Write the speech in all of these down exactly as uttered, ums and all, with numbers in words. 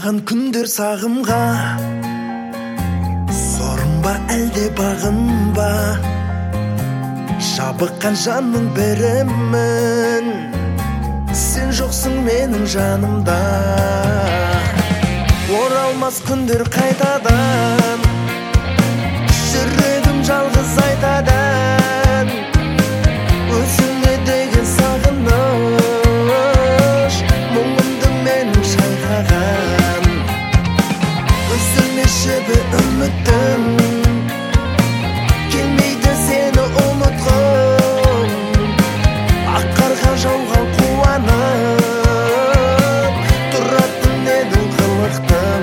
Қадалған күндер сағымға, сорым ба әлде бағым ба? Жабыққан жанның бірімін, сен жоқсың менің жанымда. Оралмас күндер қайтадан, жүрегім жалғыз айтадан. Өзіңе деген сағыныш, мұңымды менің шайқаған. Үзілмеші бір үмітім, келмейді сені ұмытқым. Ақ қарға жауған қуанып, тұратын едің қылықтым.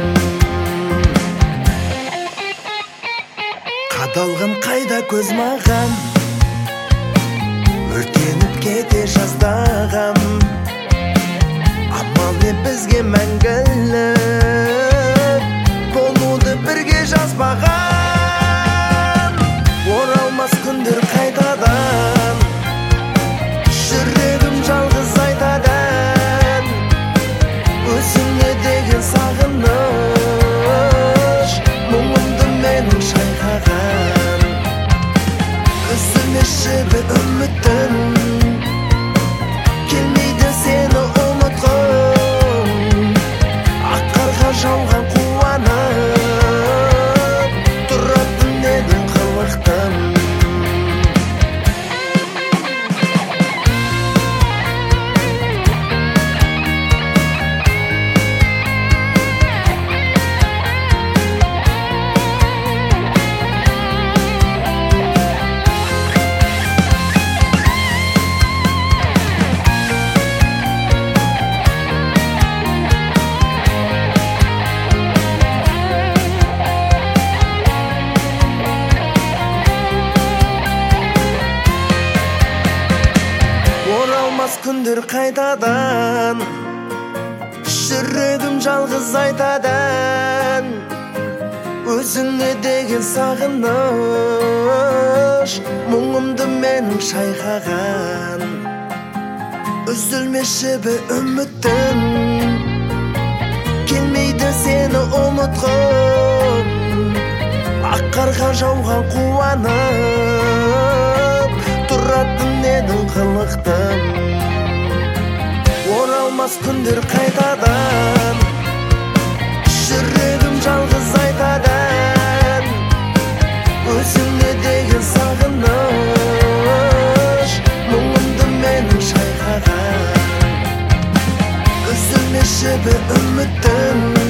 Қадалған қайда көз маған, өртеніп кете жаздағам. Амал не бізге мәңгілік, болуды бірге жазбаған. Оралмас күндер қайтадан, жүрегім жалғыз айтадан. Өзіңе деген сағыныш, мұңымды менің шайқаған. Үзілмеші бір үмітім, келмейді сені ұмытқым. Ақ қарға жауған қуанып, тұратын едің қылықтым. Оралмас күндер қайтадан, жүрегім жалғыз айтадан. Өзіңе деген сағыныш, мұңымды менің шайқаған. Үзілмеші бір үмітім, келмейді сені ұмытқым. Ақ қарға жауған қуанып, тұратын едің қылықтым. Оралмас күндер қайтадан, жүрегім жалғыз айтадан. Өзіңе деген сағыныш, мұңымды менің шайқаған. Үзілмеші бір үмітім,